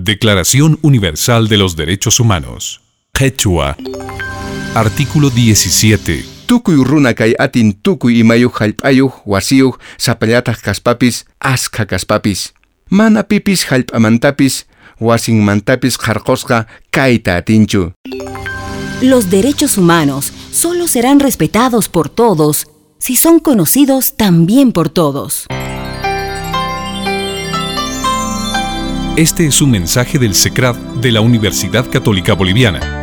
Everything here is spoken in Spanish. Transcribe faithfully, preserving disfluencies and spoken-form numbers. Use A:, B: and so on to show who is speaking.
A: Declaración Universal de los Derechos Humanos. Quechua. Artículo diecisiete.
B: Tukuy runa kay atin tukuy imayuq hallp'ayuq wasiyuq sapallataq kaspapis askha kaspapis. Mana pipis hallp'amantapis wasinmantapis qarqosqa kayta atinchu.
C: Los derechos humanos solo serán respetados por todos si son conocidos también por todos.
A: Este es un mensaje del SECRAD de la Universidad Católica Boliviana.